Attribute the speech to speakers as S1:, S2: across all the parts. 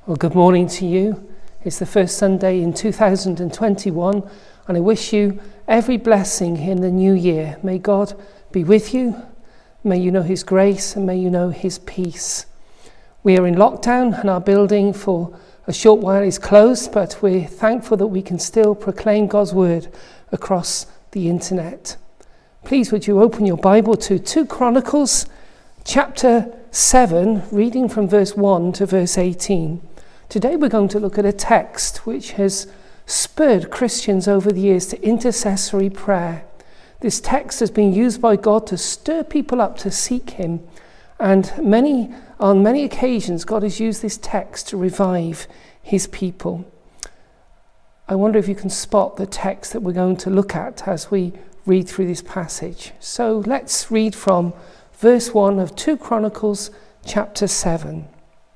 S1: Well, good morning to you. It's the first Sunday in 2021, and I wish you every blessing in the new year. May God be with you. May you know his grace and may you know his peace. We are in lockdown and our building for a short while is closed, but we're thankful that we can still proclaim God's word across the internet. Please would you open your Bible to 2 Chronicles chapter 7, reading from verse 1 to verse 18. Today we're going to look at a text which has spurred Christians over the years to intercessory prayer. This text has been used by God to stir people up to seek him, and on many occasions God has used this text to revive his people. I wonder if you can spot the text that we're going to look at as we read through this passage. So let's read from verse 1 of 2 Chronicles chapter 7.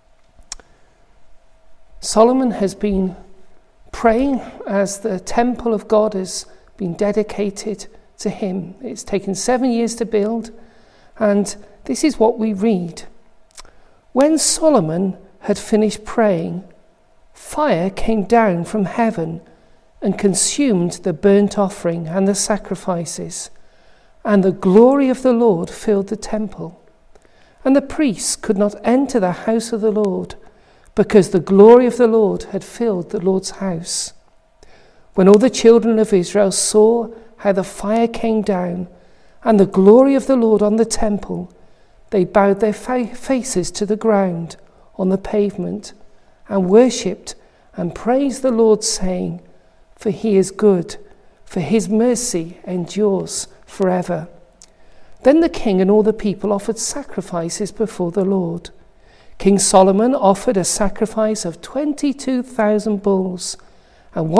S1: Solomon has been praying as the temple of God has been dedicated to him. It's taken 7 years to build, and this is what we read. When Solomon had finished praying, fire came down from heaven and consumed the burnt offering and the sacrifices, and the glory of the Lord filled the temple. And the priests could not enter the house of the Lord, because the glory of the Lord had filled the Lord's house. When all the children of Israel saw how the fire came down and the glory of the Lord on the temple, they bowed their faces to the ground on the pavement and worshipped and praised the Lord, saying, "For he is good, for his mercy endures forever." Then the king and all the people offered sacrifices before the Lord. King Solomon offered a sacrifice of 22,000 bulls and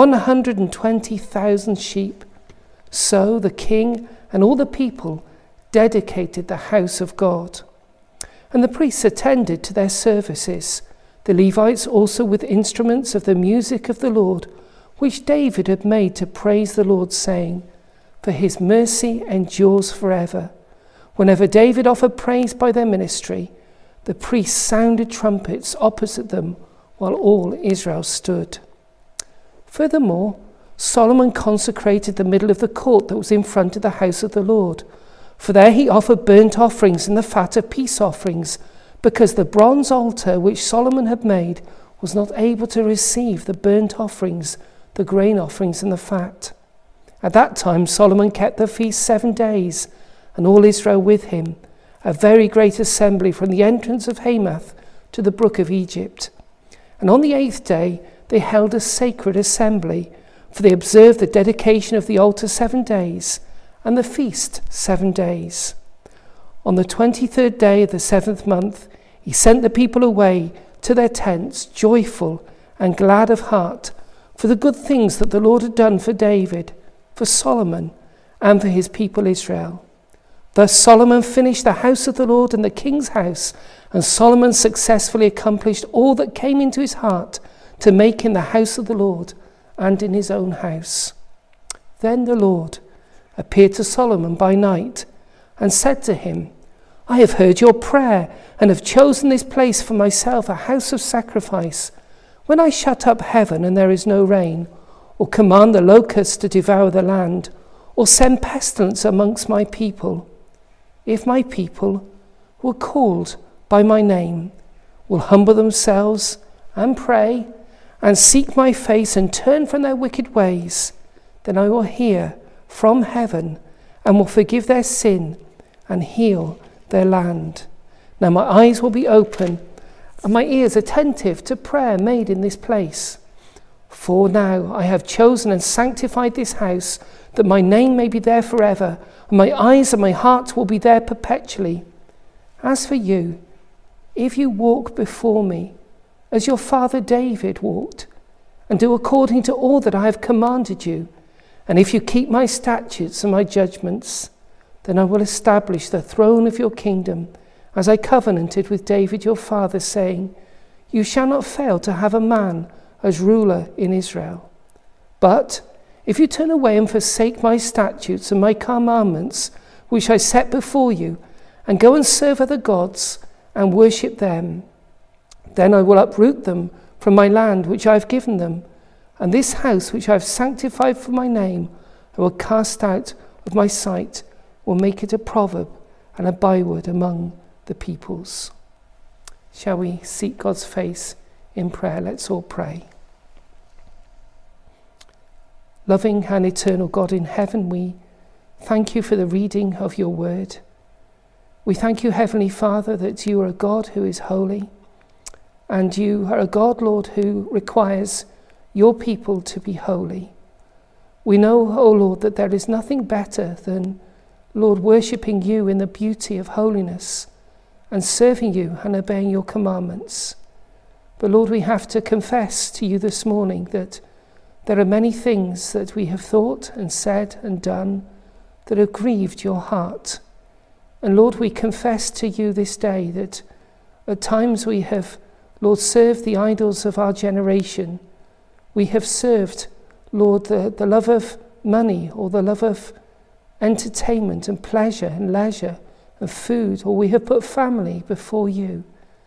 S1: 120,000 sheep. So the king and all the people dedicated the house of God. And the priests attended to their services, the Levites also with instruments of the music of the Lord, which David had made to praise the Lord, saying, "For his mercy endures forever." Whenever David offered praise by their ministry, the priests sounded trumpets opposite them while all Israel stood. Furthermore, Solomon consecrated the middle of the court that was in front of the house of the Lord. For there he offered burnt offerings and the fat of peace offerings, because the bronze altar which Solomon had made was not able to receive the burnt offerings, the grain offerings and the fat. At that time Solomon kept the feast 7 days, and all Israel with him, a very great assembly from the entrance of Hamath to the brook of Egypt. And on the 8th day they held a sacred assembly, for they observed the dedication of the altar 7 days, and the feast 7 days. On the 23rd day of the 7th month, he sent the people away to their tents, joyful and glad of heart, for the good things that the Lord had done for David, for Solomon, and for his people Israel. Thus Solomon finished the house of the Lord and the king's house, and Solomon successfully accomplished all that came into his heart to make in the house of the Lord and in his own house. Then the Lord appeared to Solomon by night and said to him, "I have heard your prayer and have chosen this place for myself a house of sacrifice. When I shut up heaven and there is no rain, or command the locusts to devour the land, or send pestilence amongst my people, if my people, who are called by my name, will humble themselves and pray and seek my face and turn from their wicked ways, then I will hear from heaven and will forgive their sin and heal their land. Now my eyes will be open and my ears attentive to prayer made in this place. For now I have chosen and sanctified this house, that my name may be there forever, and my eyes and my heart will be there perpetually. As for you, if you walk before me, as your father David walked, and do according to all that I have commanded you, and if you keep my statutes and my judgments, then I will establish the throne of your kingdom, as I covenanted with David your father, saying, you shall not fail to have a man as ruler in Israel. But if you turn away and forsake my statutes and my commandments, which I set before you, and go and serve other gods and worship them, then I will uproot them from my land which I have given them, and this house which I have sanctified for my name, I will cast out of my sight, will make it a proverb and a byword among the peoples. Shall we seek God's face in prayer? Let's all pray. Loving and eternal God in heaven, we thank you for the reading of your word. We thank you, Heavenly Father, that you are a God who is holy, and you are a God, Lord, who requires your people to be holy. We know, O Lord, that there is nothing better than, Lord, worshipping you in the beauty of holiness and serving you and obeying your commandments. But Lord, we have to confess to you this morning that there are many things that we have thought and said and done that have grieved your heart. And Lord, we confess to you this day that at times we have, Lord, served the idols of our generation. We have served, Lord, the love of money or the love of entertainment and pleasure and leisure and food, or we have put family before you.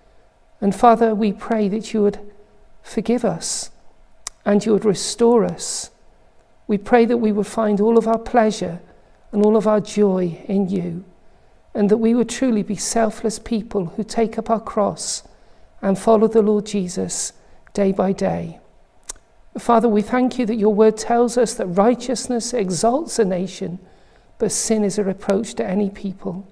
S1: And Father, we pray that you would forgive us and you would restore us. We pray that we would find all of our pleasure and all of our joy in you, and that we would truly be selfless people who take up our cross and follow the Lord Jesus day by day. Father, we thank you that your word tells us that righteousness exalts a nation, but sin is a reproach to any people.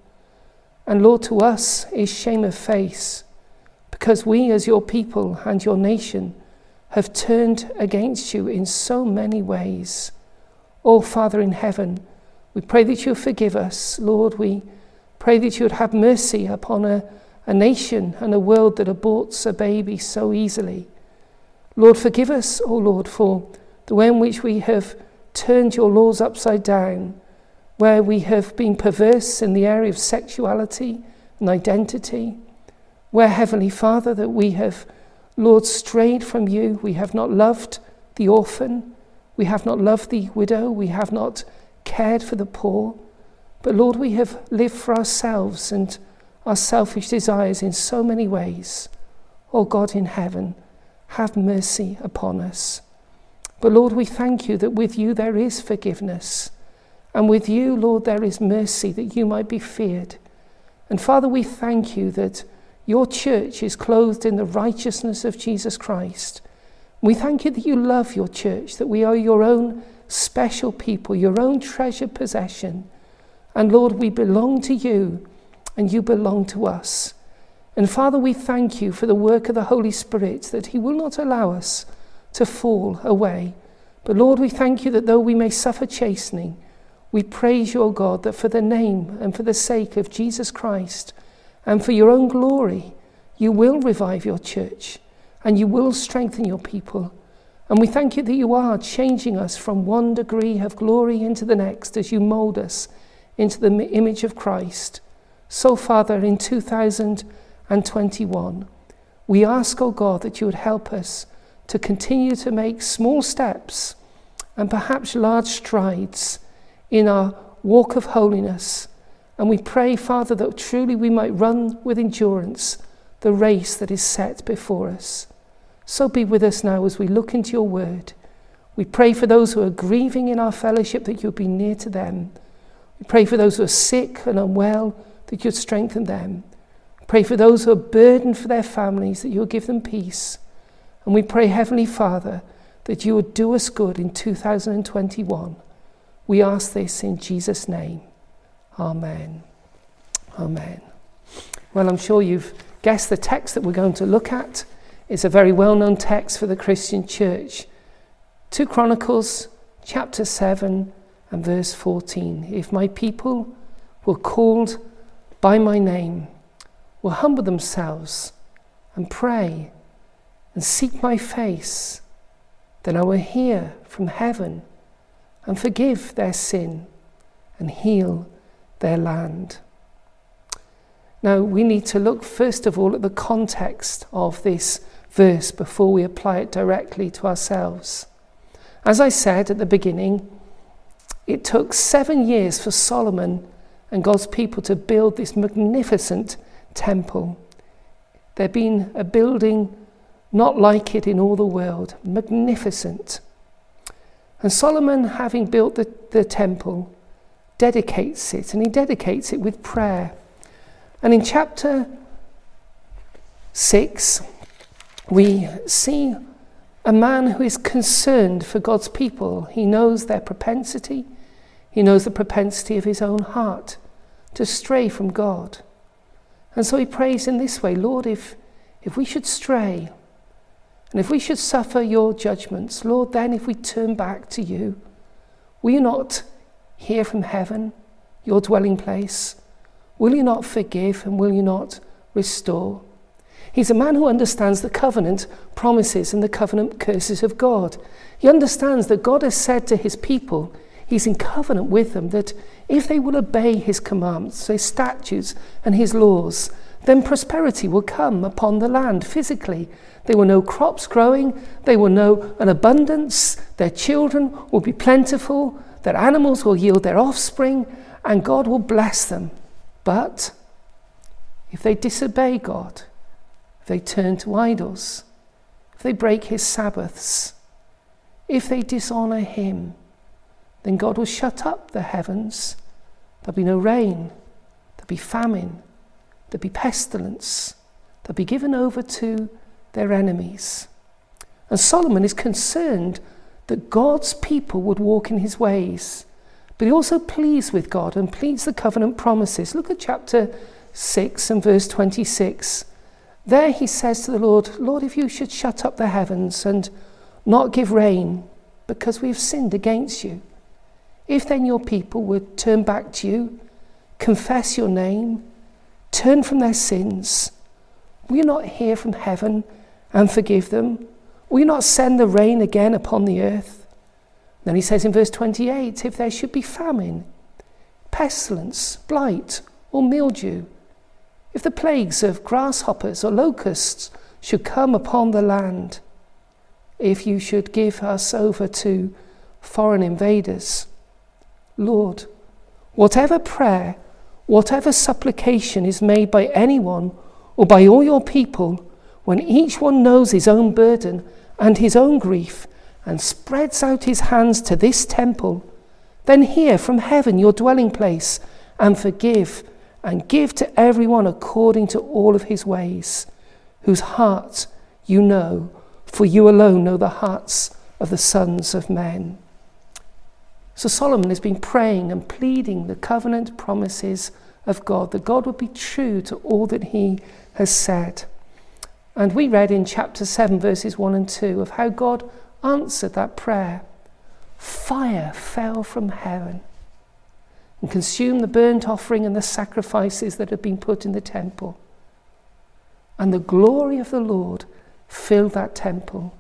S1: And Lord, to us is shame of face, because we as your people and your nation have turned against you in so many ways. Oh, Father in heaven, we pray that you forgive us. Lord, we pray that you would have mercy upon a nation and a world that aborts a baby so easily. Lord, forgive us, oh Lord, for the way in which we have turned your laws upside down, where we have been perverse in the area of sexuality and identity, where, Heavenly Father, that we have, Lord, strayed from you. We have not loved the orphan. We have not loved the widow. We have not cared for the poor. But Lord, we have lived for ourselves and our selfish desires in so many ways. Oh God in heaven, have mercy upon us. But Lord, we thank you that with you there is forgiveness. And with you, Lord, there is mercy that you might be feared. And Father, we thank you that your church is clothed in the righteousness of Jesus Christ. We thank you that you love your church, that we are your own special people, your own treasured possession. And Lord, we belong to you and you belong to us. And Father, we thank you for the work of the Holy Spirit, that he will not allow us to fall away. But Lord, we thank you that though we may suffer chastening, we praise your God that for the name and for the sake of Jesus Christ and for your own glory, you will revive your church and you will strengthen your people. And we thank you that you are changing us from one degree of glory into the next as you mold us into the image of Christ. So, Father, in 2021, we ask, oh God, that you would help us to continue to make small steps and perhaps large strides in our walk of holiness. And we pray, Father, that truly we might run with endurance the race that is set before us. So be with us now as we look into your word. We pray for those who are grieving in our fellowship, that you'll be near to them. We pray for those who are sick and unwell, that you'd strengthen them. We pray for those who are burdened for their families, that you'll give them peace. And we pray, Heavenly Father, that you would do us good in 2021. We ask this in Jesus' name. Amen. Amen. Well, I'm sure you've guessed the text that we're going to look at. It's a very well-known text for the Christian church. 2 Chronicles chapter 7 and verse 14. If my people who are called by my name will humble themselves and pray and seek my face, then I will hear from heaven and forgive their sin and heal their land. Now, we need to look first of all at the context of this verse before we apply it directly to ourselves. As I said at the beginning, it took 7 years for Solomon and God's people to build this magnificent temple. There'd been a building not like it in all the world, magnificent. And Solomon, having built the temple, dedicates it, and he dedicates it with prayer. And in chapter 6, we see a man who is concerned for God's people. He knows their propensity. He knows the propensity of his own heart to stray from God. And so he prays in this way, Lord, if we should stray, and if we should suffer your judgments, Lord, then if we turn back to you, will you not hear from heaven, your dwelling place? Will you not forgive, and will you not restore? He's a man who understands the covenant promises and the covenant curses of God. He understands that God has said to his people, he's in covenant with them, that if they will obey his commandments, his statutes and his laws, then prosperity will come upon the land physically. There will know crops growing, they will know an abundance, their children will be plentiful, their animals will yield their offspring, and God will bless them. But if they disobey God, if they turn to idols, if they break his Sabbaths, if they dishonor him, then God will shut up the heavens. There'll be no rain, there'll be famine, there'll be pestilence, they'll be given over to their enemies. And Solomon is concerned that God's people would walk in his ways, but he also pleads with God and pleads the covenant promises. Look at chapter 6 and verse 26. There he says to the Lord, Lord, if you should shut up the heavens and not give rain because we have sinned against you, if then your people would turn back to you, confess your name, turn from their sins, will you not hear from heaven and forgive them? Will you not send the rain again upon the earth? Then he says in verse 28, if there should be famine, pestilence, blight, or mildew, if the plagues of grasshoppers or locusts should come upon the land, if you should give us over to foreign invaders, Lord, whatever prayer, whatever supplication is made by anyone or by all your people, when each one knows his own burden and his own grief and spreads out his hands to this temple, then hear from heaven your dwelling place and forgive and give to everyone according to all of his ways, whose heart you know, for you alone know the hearts of the sons of men. So Solomon has been praying and pleading the covenant promises of God, that God would be true to all that he has said. And we read in chapter 7 verses 1 and 2 of how God answered that prayer. Fire fell from heaven and consumed the burnt offering and the sacrifices that had been put in the temple. And the glory of the Lord filled that temple.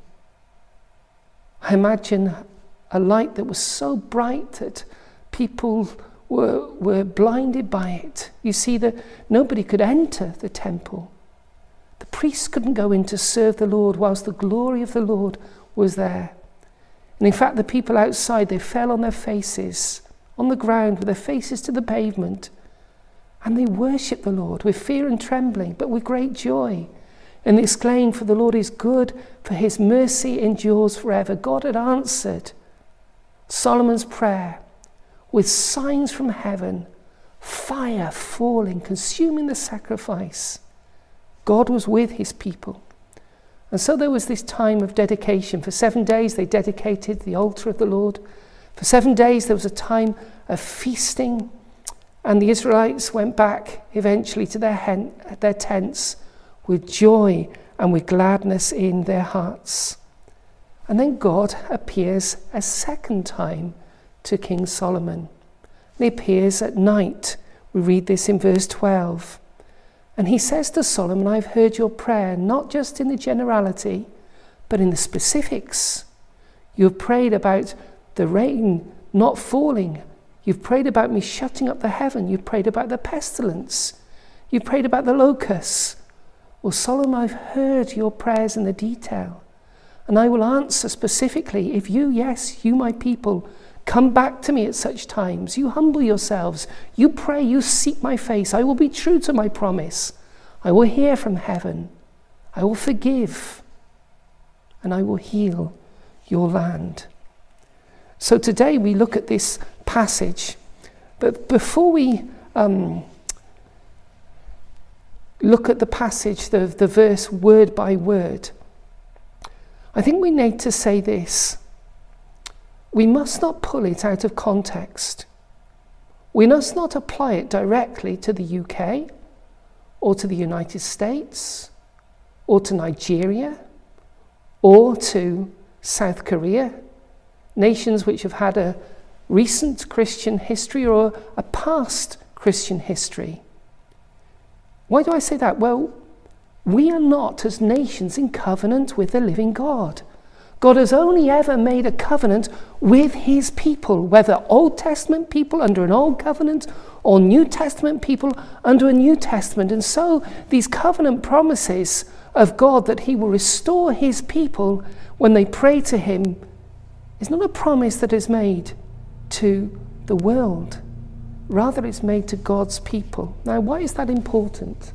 S1: I imagine a light that was so bright that people were blinded by it. You see that nobody could enter the temple. The priests couldn't go in to serve the Lord whilst the glory of the Lord was there. And in fact, the people outside, they fell on their faces, on the ground with their faces to the pavement. And they worshipped the Lord with fear and trembling, but with great joy. And exclaimed, for the Lord is good, for his mercy endures forever. God had answered Solomon's prayer with signs from heaven, fire falling, consuming the sacrifice. God was with his people. And so there was this time of dedication. For 7 days they dedicated the altar of the Lord. For 7 days there was a time of feasting, and the Israelites went back eventually to their tents with joy and with gladness in their hearts. And then God appears a second time to King Solomon. And he appears at night. We read this in verse 12. And he says to Solomon, I've heard your prayer, not just in the generality, but in the specifics. You have prayed about the rain not falling. You've prayed about me shutting up the heaven. You've prayed about the pestilence. You've prayed about the locusts. Well, Solomon, I've heard your prayers in the detail. And I will answer specifically if you, yes, you, my people, come back to me at such times. You humble yourselves. You pray. You seek my face. I will be true to my promise. I will hear from heaven. I will forgive. and I will heal your land. So today we look at this passage, but before we look at the passage, the verse word by word, I think we need to say this. We must not pull it out of context. We must not apply it directly to the UK or to the United States or to Nigeria or to South Korea, nations which have had a recent Christian history or a past Christian history. Why do I say that? Well, we are not as nations in covenant with the living God. God has only ever made a covenant with his people, whether Old Testament people under an Old Covenant or New Testament people under a New Testament. And so these covenant promises of God that he will restore his people when they pray to him is not a promise that is made to the world. Rather, it's made to God's people. Now, why is that important?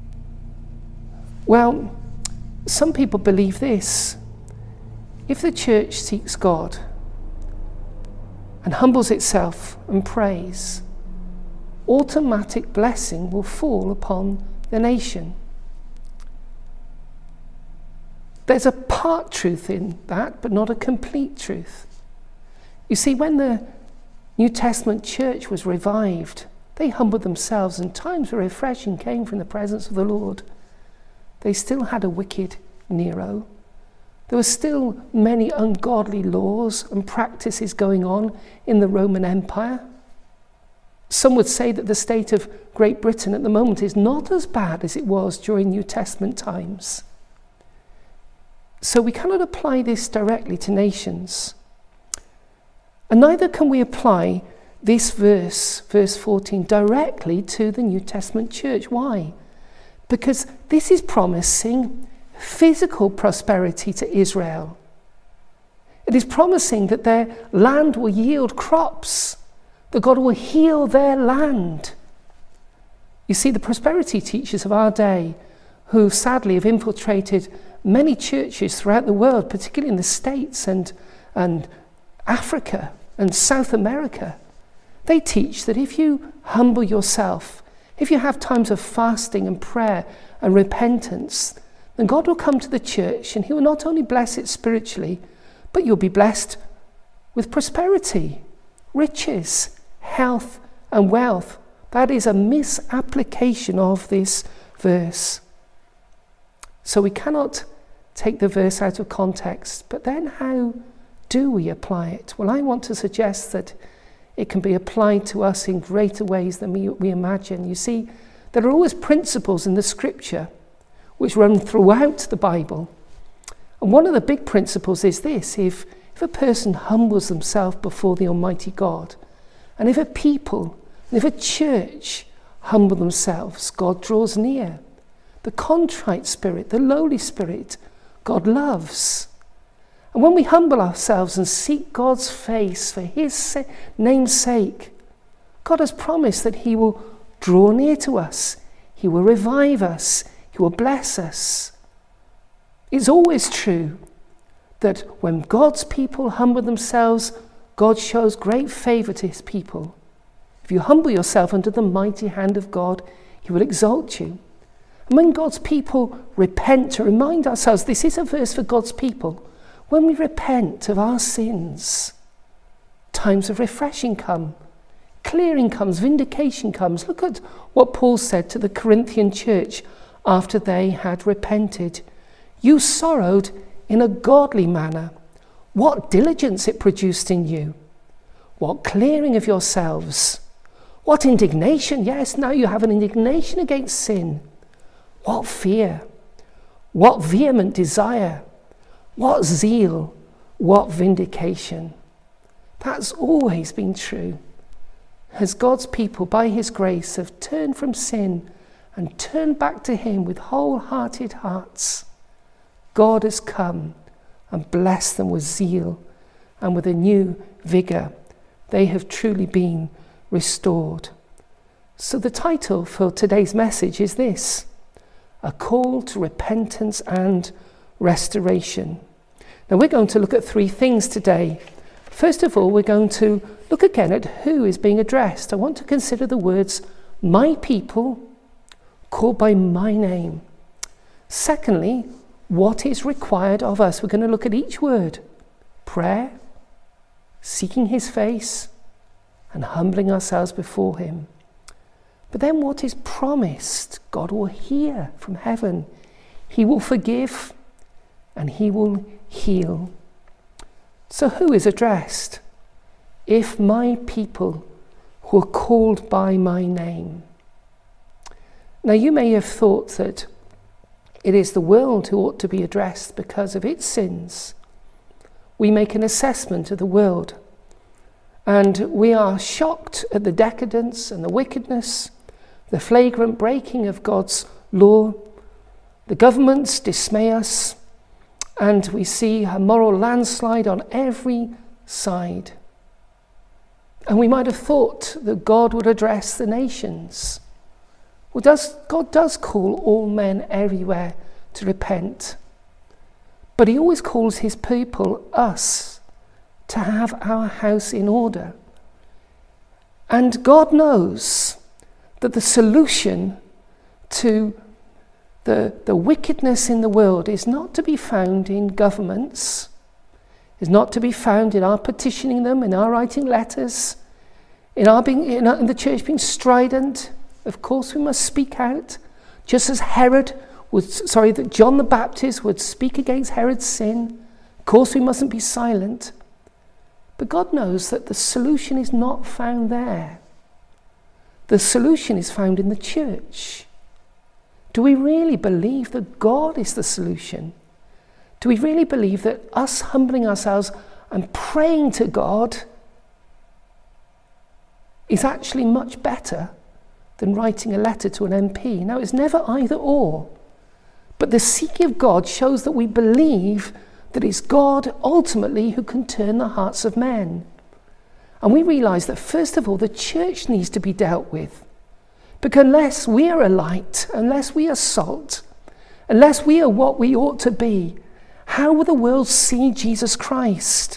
S1: Well, some people believe this. If the church seeks God and humbles itself and prays, automatic blessing will fall upon the nation. There's a part truth in that, but not a complete truth. You see, when the New Testament church was revived, they humbled themselves, and times of refreshing came from the presence of the Lord. They still had a wicked Nero. There were still many ungodly laws and practices going on in the Roman Empire. Some would say that the state of Great Britain at the moment is not as bad as it was during New Testament times. So we cannot apply this directly to nations. And neither can we apply this verse 14, directly to the New Testament church. Why? Because this is promising physical prosperity to Israel. It is promising that their land will yield crops, that God will heal their land. You see, the prosperity teachers of our day, who sadly have infiltrated many churches throughout the world, particularly in the States and Africa and South America, they teach that if you humble yourself, if you have times of fasting and prayer and repentance, then God will come to the church and he will not only bless it spiritually, but you'll be blessed with prosperity, riches, health and wealth. That is a misapplication of this verse. So we cannot take the verse out of context, but then how do we apply it? Well, I want to suggest that it can be applied to us in greater ways than we imagine. You see, there are always principles in the scripture which run throughout the Bible. And one of the big principles is this: if a person humbles themselves before the Almighty God, and if a people, and if a church humble themselves, God draws near. The contrite spirit, the lowly spirit, God loves. And when we humble ourselves and seek God's face for his name's sake, God has promised that he will draw near to us, he will revive us, he will bless us. It's always true that when God's people humble themselves, God shows great favour to his people. If you humble yourself under the mighty hand of God, he will exalt you. And when God's people repent, to remind ourselves, this is a verse for God's people, when we repent of our sins, times of refreshing come, clearing comes, vindication comes. Look at what Paul said to the Corinthian church after they had repented. You sorrowed in a godly manner. What diligence it produced in you. What clearing of yourselves. What indignation. Yes, now you have an indignation against sin. What fear. What vehement desire. What zeal. What vindication. That's always been true. As God's people, by his grace, have turned from sin and turned back to him with wholehearted hearts, God has come and blessed them with zeal and with a new vigour. They have truly been restored. So the title for today's message is this: a call to repentance and restoration. Now we're going to look at three things today. First of all, we're going to look again at who is being addressed. I want to consider the words, my people, called by my name. Secondly, what is required of us. We're going to look at each word. Prayer, seeking his face, and humbling ourselves before him. But then what is promised? God will hear from heaven. He will forgive and he will heal. So who is addressed? If my people who are called by my name. Now you may have thought that it is the world who ought to be addressed because of its sins. We make an assessment of the world and we are shocked at the decadence and the wickedness, the flagrant breaking of God's law. The governments dismay us and we see a moral landslide on every side. And we might have thought that God would address the nations. Well, God does call all men everywhere to repent. But he always calls his people, us, to have our house in order. And God knows that the solution to the wickedness in the world is not to be found in governments, is not to be found in our petitioning them, in our writing letters, in the church being strident. Of course we must speak out, just as that John the Baptist would speak against Herod's sin. Of course we mustn't be silent. But God knows that the solution is not found there. The solution is found in the church. Do we really believe that God is the solution? Do we really believe that us humbling ourselves and praying to God is actually much better than writing a letter to an MP? Now, it's never either or. But the seeking of God shows that we believe that it's God ultimately who can turn the hearts of men. And we realise that first of all, the church needs to be dealt with. Because unless we are a light, unless we are salt, unless we are what we ought to be, how will the world see Jesus Christ?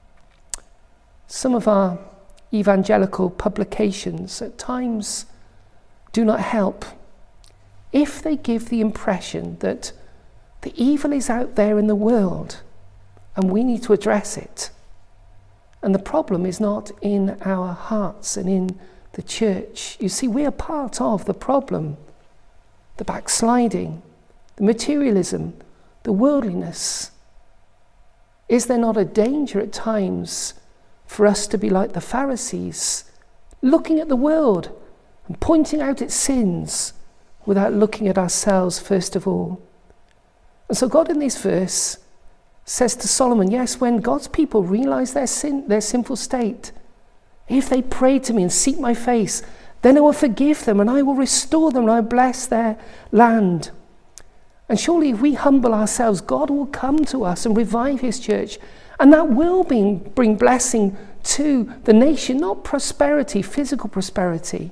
S1: Some of our evangelical publications at times do not help if they give the impression that the evil is out there in the world and we need to address it. And the problem is not in our hearts and in the church. You see, we are part of the problem. The backsliding, the materialism, the worldliness. Is there not a danger at times for us to be like the Pharisees, looking at the world and pointing out its sins without looking at ourselves first of all? And so God in this verse says to Solomon, yes, when God's people realize their sinful state, if they pray to me and seek my face, then I will forgive them and I will restore them and I will bless their land. And surely if we humble ourselves, God will come to us and revive his church. And that will bring blessing to the nation, not prosperity, physical prosperity.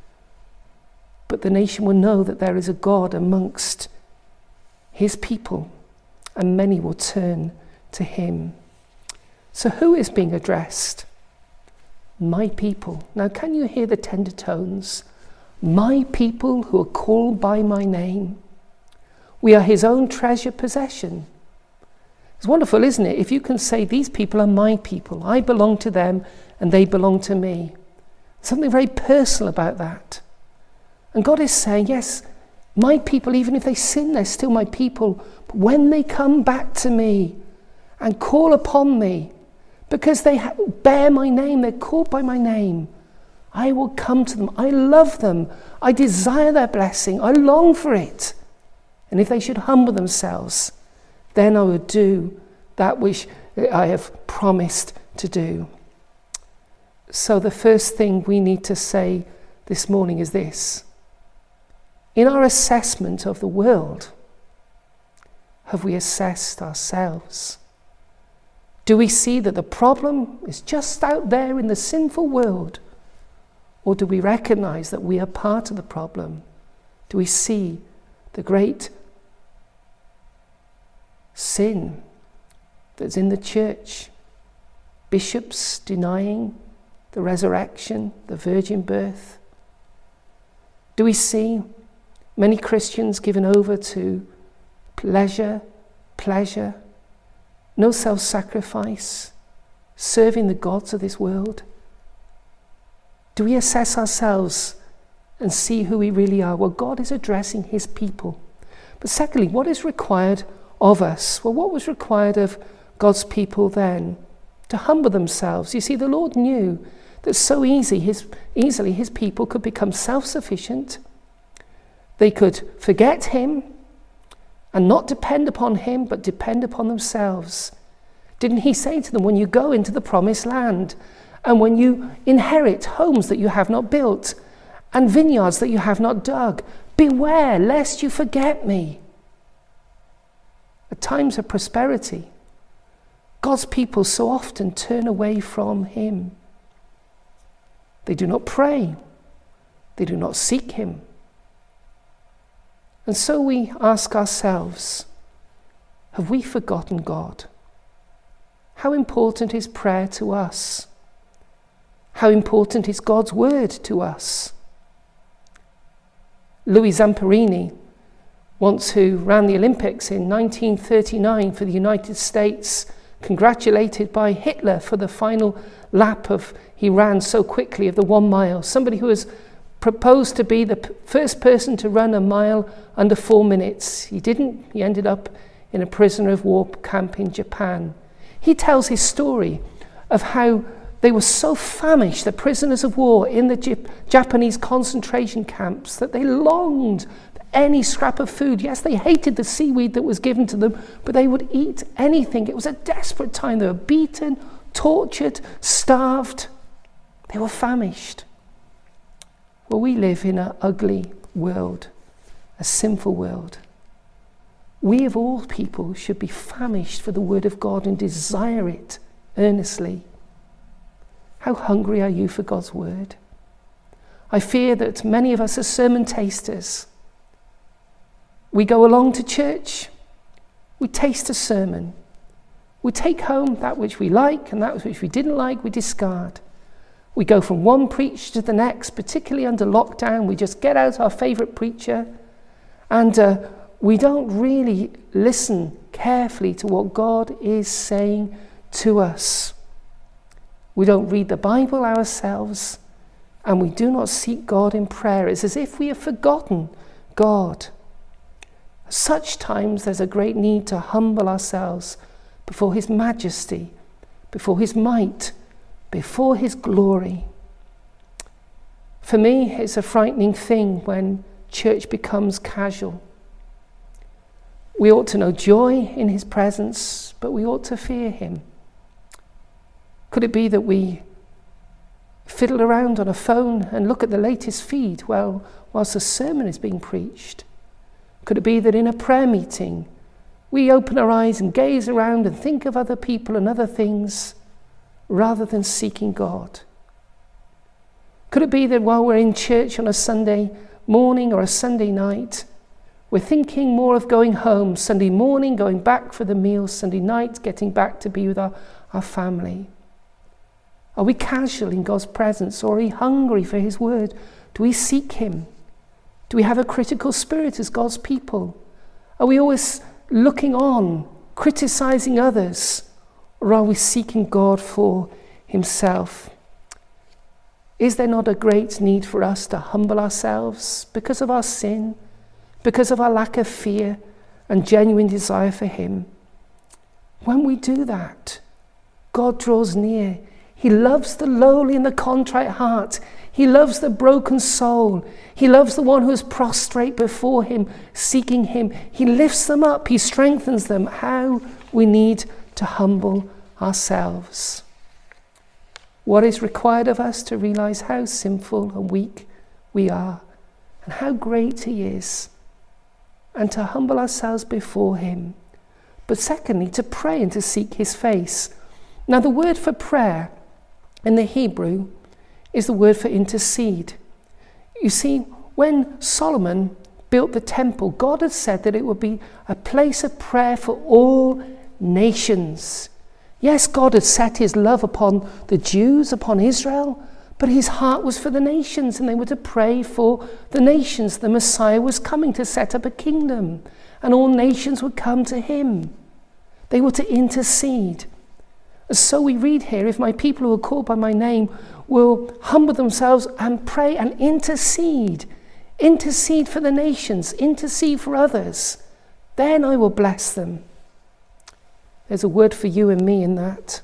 S1: But the nation will know that there is a God amongst his people and many will turn to him. So who is being addressed? My people. Now can you hear the tender tones? My people who are called by my name. We are his own treasured possession. It's wonderful, isn't it? If you can say, these people are my people. I belong to them and they belong to me. Something very personal about that. And God is saying, yes, my people, even if they sin, they're still my people. But when they come back to me and call upon me, because they bear my name, they're called by my name, I will come to them. I love them. I desire their blessing. I long for it. And if they should humble themselves, then I will do that which I have promised to do. So the first thing we need to say this morning is this. In our assessment of the world, have we assessed ourselves? Do we see that the problem is just out there in the sinful world? Or do we recognize that we are part of the problem? Do we see the great sin that's in the church. Bishops denying the resurrection, the virgin birth. Do we see many Christians given over to pleasure, no self-sacrifice, serving the gods of this world? Do we assess ourselves and see who we really are? Well, God is addressing his people. But secondly, what is required of us? Well, what was required of God's people then? To humble themselves. You see, the Lord knew that so easily his people could become self-sufficient. They could forget him and not depend upon him, but depend upon themselves. Didn't he say to them, when you go into the promised land and when you inherit homes that you have not built and vineyards that you have not dug, beware lest you forget me. At times of prosperity, God's people so often turn away from him. They do not pray. They do not seek him. And so we ask ourselves, have we forgotten God? How important is prayer to us? How important is God's word to us? Louis Zamperini, once who ran the Olympics in 1939 for the United States, congratulated by Hitler for the final lap he ran so quickly of the 1 mile. Somebody who was proposed to be the first person to run a mile under 4 minutes. He didn't. He ended up in a prisoner of war camp in Japan. He tells his story of how they were so famished, the prisoners of war in the Japanese concentration camps, that they longed for any scrap of food. Yes, they hated the seaweed that was given to them, but they would eat anything. It was a desperate time. They were beaten, tortured, starved. They were famished. Well, we live in an ugly world, a sinful world. We of all people should be famished for the word of God and desire it earnestly. How hungry are you for God's word? I fear that many of us are sermon tasters. We go along to church, we taste a sermon. We take home that which we like, and that which we didn't like, we discard. We go from one preacher to the next, particularly under lockdown. We just get out our favourite preacher, and we don't really listen carefully to what God is saying to us. We don't read the Bible ourselves, and we do not seek God in prayer. It's as if we have forgotten God. At such times, there's a great need to humble ourselves before his majesty, before his might, before his glory. For me, it's a frightening thing when church becomes casual. We ought to know joy in his presence, but we ought to fear him. Could it be that we fiddle around on a phone and look at the latest feed whilst a sermon is being preached? Could it be that in a prayer meeting we open our eyes and gaze around and think of other people and other things rather than seeking God? Could it be that while we're in church on a Sunday morning or a Sunday night, we're thinking more of going home, Sunday morning going back for the meal, Sunday night getting back to be with our family? Are we casual in God's presence, or are we hungry for his word? Do we seek him? Do we have a critical spirit as God's people? Are we always looking on, criticizing others, or are we seeking God for himself? Is there not a great need for us to humble ourselves because of our sin, because of our lack of fear and genuine desire for him? When we do that, God draws near. He loves the lowly and the contrite heart. He loves the broken soul. He loves the one who is prostrate before him, seeking him. He lifts them up. He strengthens them. How we need to humble ourselves. What is required of us to realize how sinful and weak we are and how great he is, and to humble ourselves before him. But secondly, to pray and to seek his face. Now, the word for prayer in the Hebrew is the word for intercede. You see, when Solomon built the temple, God had said that it would be a place of prayer for all nations. Yes, God had set his love upon the Jews, upon Israel, but his heart was for the nations, and they were to pray for the nations. The Messiah was coming to set up a kingdom, and all nations would come to him. They were to intercede. So we read here, if my people who are called by my name will humble themselves and pray and intercede for the nations, intercede for others, then I will bless them. There's a word for you and me in that.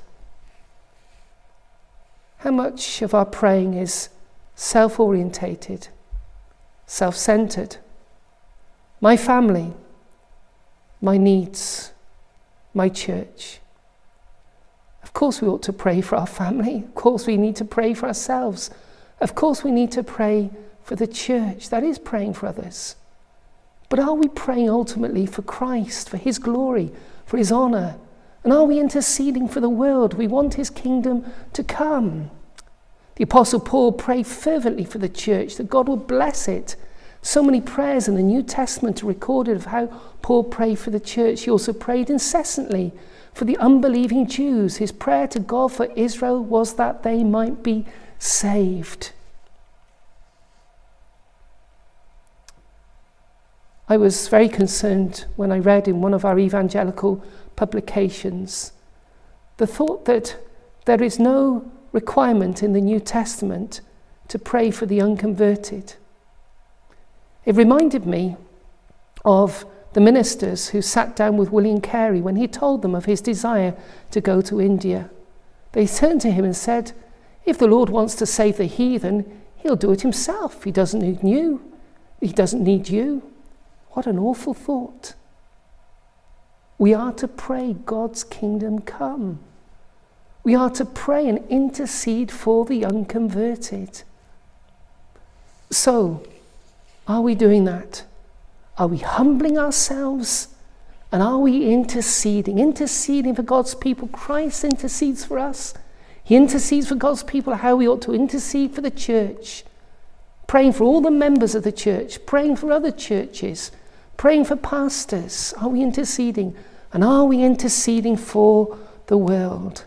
S1: How much of our praying is self-orientated, self-centered? My family, my needs, my church. Of course we ought to pray for our family. Of course we need to pray for ourselves. Of course we need to pray for the church. That is praying for others. But are we praying ultimately for Christ, for his glory, for his honour? And are we interceding for the world? We want his kingdom to come. The Apostle Paul prayed fervently for the church, that God would bless it. So many prayers in the New Testament are recorded of how Paul prayed for the church. He also prayed incessantly for the unbelieving Jews. His prayer to God for Israel was that they might be saved. I was very concerned when I read in one of our evangelical publications the thought that there is no requirement in the New Testament to pray for the unconverted. It reminded me of the ministers who sat down with William Carey when he told them of his desire to go to India. They turned to him and said, if the Lord wants to save the heathen, he'll do it himself. He doesn't need you. He doesn't need you. What an awful thought. We are to pray God's kingdom come. We are to pray and intercede for the unconverted. So, are we doing that? Are we humbling ourselves? And are we interceding? Interceding for God's people. Christ intercedes for us. He intercedes for God's people, how we ought to intercede for the church. Praying for all the members of the church. Praying for other churches. Praying for pastors. Are we interceding? And are we interceding for the world?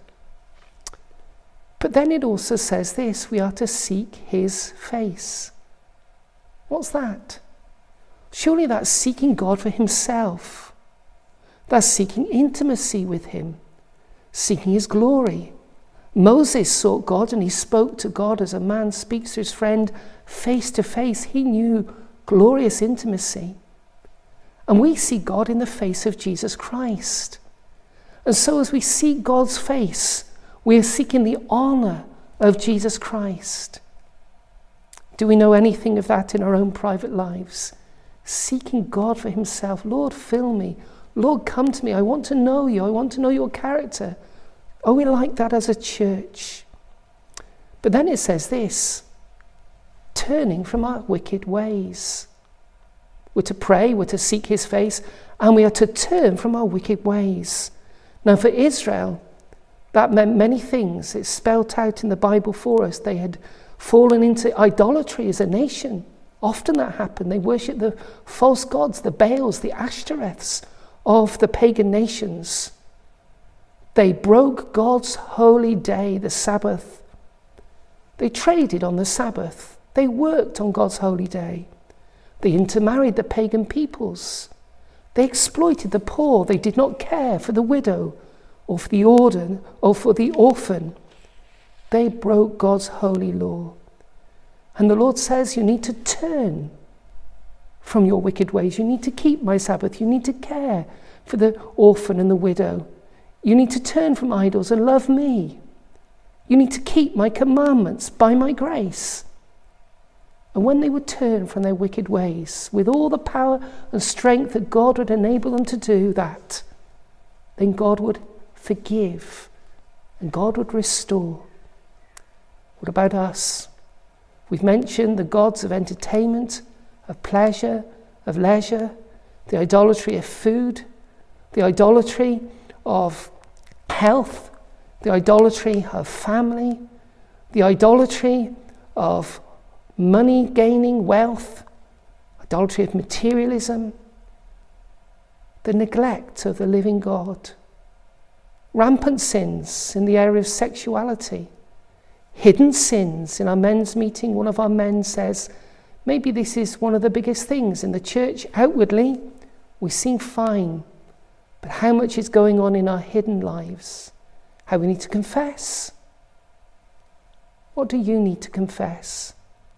S1: But then it also says this, we are to seek his face. What's that? Surely that's seeking God for himself. That's seeking intimacy with him, seeking his glory. Moses sought God and he spoke to God as a man speaks to his friend face to face. He knew glorious intimacy. And we see God in the face of Jesus Christ. And so as we seek God's face, we are seeking the honour of Jesus Christ. Do we know anything of that in our own private lives? Seeking God for himself. Lord, fill me. Lord, come to me. I want to know you. I want to know your character. Are we like that as a church? But then it says this, turning from our wicked ways. We're to pray, we're to seek his face, and we are to turn from our wicked ways. Now for Israel, that meant many things. It's spelled out in the Bible for us. They had fallen into idolatry as a nation. Often that happened. They worshipped the false gods, the Baals, the Ashtoreths of the pagan nations. They broke God's holy day, the Sabbath. They traded on the Sabbath. They worked on God's holy day. They intermarried the pagan peoples. They exploited the poor. They did not care for the widow or for the orphan. They broke God's holy law. And the Lord says you need to turn from your wicked ways. You need to keep my Sabbath. You need to care for the orphan and the widow. You need to turn from idols and love me. You need to keep my commandments by my grace. And when they would turn from their wicked ways, with all the power and strength that God would enable them to do that, then God would forgive and God would restore. What about us? We've mentioned the gods of entertainment, of pleasure, of leisure, the idolatry of food, the idolatry of health, the idolatry of family, the idolatry of money gaining, wealth, idolatry of materialism, the neglect of the living God. rampant sins in the area of sexuality, hidden sins. In our men's meeting, one of our men says, maybe this is one of the biggest things in the church. Outwardly, we seem fine, but how much is going on in our hidden lives? How we need to confess. What do you need to confess?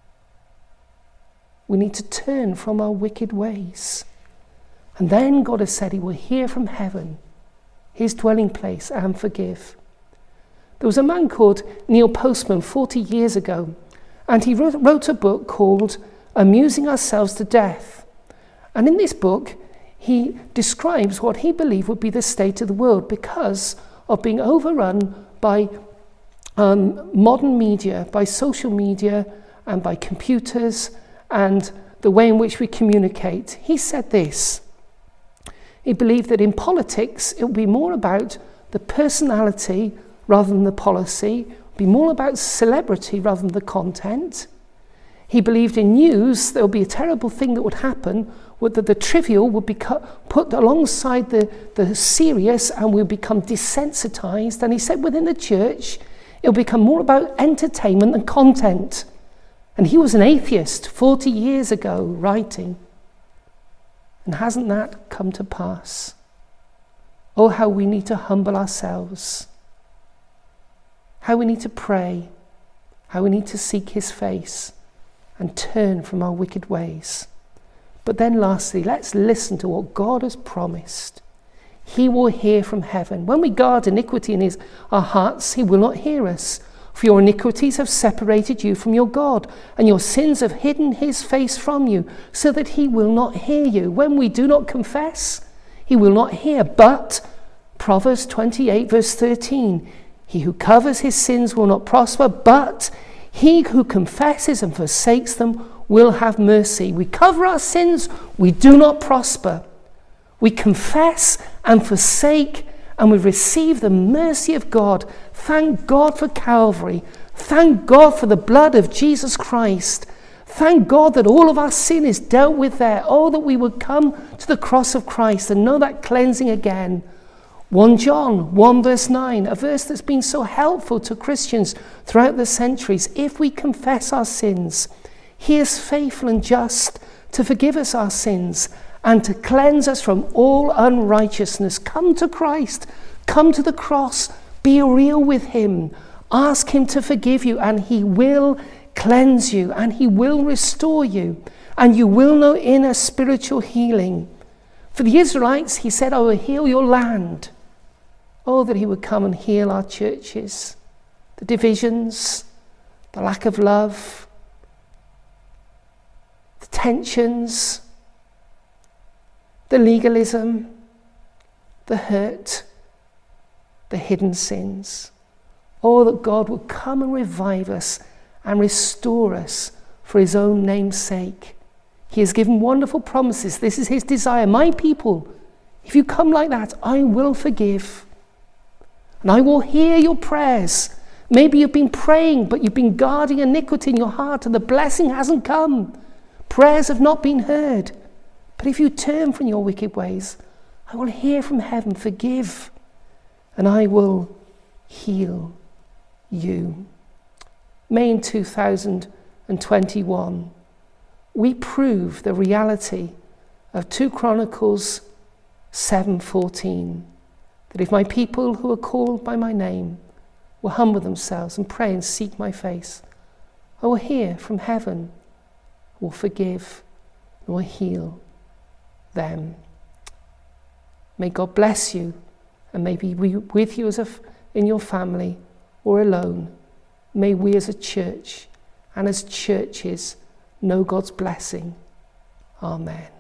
S1: We need to turn from our wicked ways. And then God has said he will hear from heaven, his dwelling place, and forgive. There was a man called Neil Postman 40 years ago, and he wrote a book called Amusing Ourselves to Death. And in this book, he describes what he believed would be the state of the world because of being overrun by modern media, by social media, and by computers, and the way in which we communicate. He said this. He believed that in politics, it would be more about the personality rather than the policy, it would be more about celebrity rather than the content. He believed in news, there would be a terrible thing that would happen, that the trivial would be put alongside the serious and we would become desensitized. And he said within the church, it will become more about entertainment than content. And he was an atheist 40 years ago writing. And hasn't that come to pass? Oh, how we need to humble ourselves. How we need to pray. How we need to seek his face and turn from our wicked ways. But then lastly, let's listen to what God has promised. He will hear from heaven. When we guard iniquity in our hearts, he will not hear us. For your iniquities have separated you from your God, and your sins have hidden his face from you, so that he will not hear you. When we do not confess, he will not hear. But, Proverbs 28 verse 13, he who covers his sins will not prosper, but he who confesses and forsakes them will have mercy. We cover our sins, we do not prosper. We confess and forsake, and we receive the mercy of God. Thank God for Calvary. Thank God for the blood of Jesus Christ. Thank God that all of our sin is dealt with there. Oh, that we would come to the cross of Christ and know that cleansing again. 1 John 1 verse 9, a verse that's been so helpful to Christians throughout the centuries. If we confess our sins, he is faithful and just to forgive us our sins and to cleanse us from all unrighteousness. Come to Christ, come to the cross, be real with him, ask him to forgive you, and he will cleanse you, and he will restore you, and you will know inner spiritual healing. For the Israelites, he said, I will heal your land. Oh, that he would come and heal our churches, the divisions, the lack of love, the tensions, the legalism, the hurt, the hidden sins. Oh, that God would come and revive us and restore us for his own name's sake. He has given wonderful promises. This is his desire. My people, if you come like that, I will forgive. And I will hear your prayers. Maybe you've been praying, but you've been guarding iniquity in your heart and the blessing hasn't come. Prayers have not been heard. But if you turn from your wicked ways, I will hear from heaven, forgive, and I will heal you. May in 2021, we prove the reality of 2 Chronicles 7:14, that if my people who are called by my name will humble themselves and pray and seek my face, I will hear from heaven, will forgive, and will heal them. May God bless you, and may be with you in your family or alone. May we as a church and as churches know God's blessing. Amen.